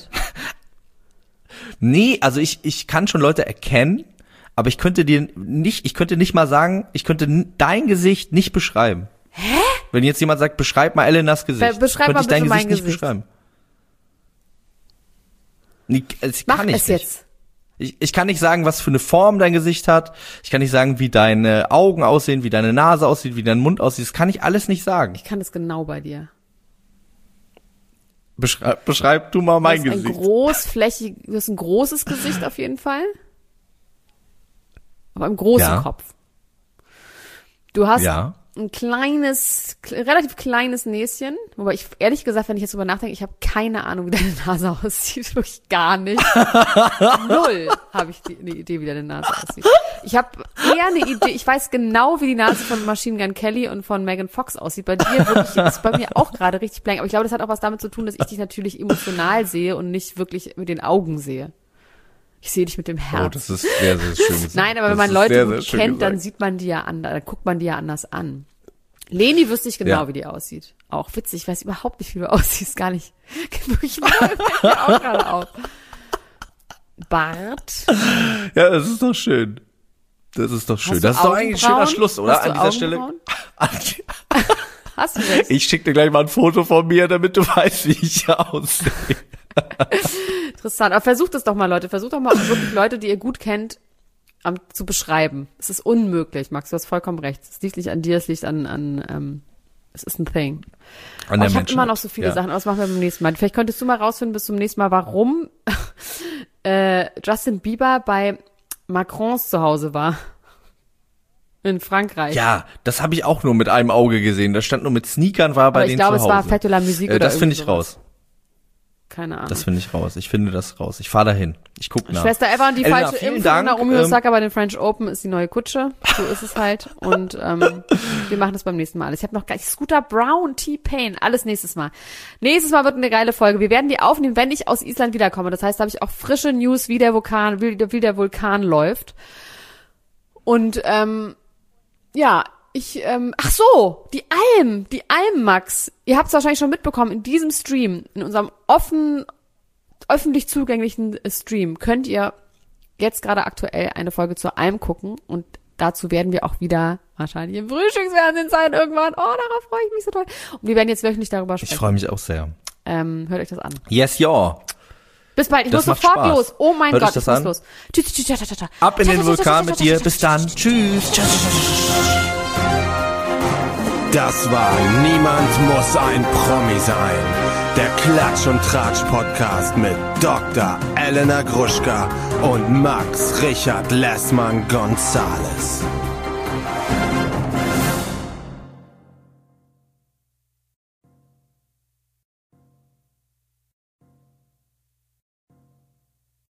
nee, also ich kann schon Leute erkennen, aber ich könnte nicht mal sagen, ich könnte dein Gesicht nicht beschreiben. Hä? Wenn jetzt jemand sagt, beschreib mal Elenas Gesicht, beschreib mal bitte mein Gesicht nicht beschreiben. Nee, Mach es jetzt. Ich kann nicht sagen, was für eine Form dein Gesicht hat. Ich kann nicht sagen, wie deine Augen aussehen, wie deine Nase aussieht, wie dein Mund aussieht. Das kann ich alles nicht sagen. Ich kann das genau bei dir. Beschreib du mal mein Gesicht. Du hast ein großes Gesicht auf jeden Fall. Aber einen großen Kopf. Du hast ein relativ kleines Näschen. Wobei ich, ehrlich gesagt, wenn ich jetzt drüber nachdenke, ich habe keine Ahnung, wie deine Nase aussieht. Wirklich gar nicht. Null habe ich eine Idee, wie deine Nase aussieht. Ich habe eher eine Idee, ich weiß genau, wie die Nase von Machine Gun Kelly und von Megan Fox aussieht. Bei dir wirklich, ist bei mir auch gerade richtig blank. Aber ich glaube, das hat auch was damit zu tun, dass ich dich natürlich emotional sehe und nicht wirklich mit den Augen sehe. Ich sehe dich mit dem Herz. Oh, das ist sehr, sehr schön gesagt. Nein, aber wenn man Leute gut kennt, dann sieht man die ja dann guckt man die ja anders an. Leni wüsste ich genau, wie die aussieht. Auch witzig, ich weiß überhaupt nicht, wie du aussiehst, gar nicht. Ich fällt mir auch gerade auf. Bart. Ja, das ist doch schön. Das ist doch schön. Das ist doch eigentlich ein schöner Schluss, oder? An dieser Stelle. Hast du recht. Ich schicke dir gleich mal ein Foto von mir, damit du weißt, wie ich aussehe. Interessant. Aber versucht es doch mal, Leute. Versucht doch mal wirklich Leute, die ihr gut kennt, zu beschreiben. Es ist unmöglich, Max. Du hast vollkommen recht. Es liegt nicht an dir, es liegt an es ist ein Thing. An der ich habe immer noch so viele Sachen, aber das machen wir beim nächsten Mal. Vielleicht könntest du mal rausfinden bis zum nächsten Mal, warum Justin Bieber bei Macrons zu Hause war. In Frankreich. Ja, das habe ich auch nur mit einem Auge gesehen. Da stand nur mit Sneakern, war bei denen zu Hause. Ich glaube, es war Fête de la Musique oder das finde ich raus. Keine Ahnung. Das finde ich raus. Ich finde das raus. Ich fahre dahin. Ich gucke nach. Schwester Eva und die Elena, falsche Impfung nach Naomi Osaka bei den French Open ist die neue Kutsche. So ist es halt. Und wir machen das beim nächsten Mal alles. Ich habe noch gleich Scooter Brown, T-Pain, alles nächstes Mal. Nächstes Mal wird eine geile Folge. Wir werden die aufnehmen, wenn ich aus Island wiederkomme. Das heißt, da habe ich auch frische News, wie der Vulkan läuft. Und ja, ach so, die Alm, Max. Ihr habt es wahrscheinlich schon mitbekommen, in diesem Stream, in unserem öffentlich zugänglichen Stream, könnt ihr jetzt gerade aktuell eine Folge zur Alm gucken und dazu werden wir auch wieder wahrscheinlich im Frühstücksfernsehen sein irgendwann. Oh, darauf freue ich mich so toll. Und wir werden jetzt wöchentlich darüber sprechen. Ich freue mich auch sehr. Hört euch das an. Yes, ja. Bis bald, ich muss sofort los. Oh mein Gott, ich muss los. Tschüss. Ab in den Vulkan mit dir. Bis dann. Tschüss. Das war Niemand muss ein Promi sein. Der Klatsch und Tratsch Podcast mit Dr. Elena Gruschka und Max Richard Lessmann Gonzales.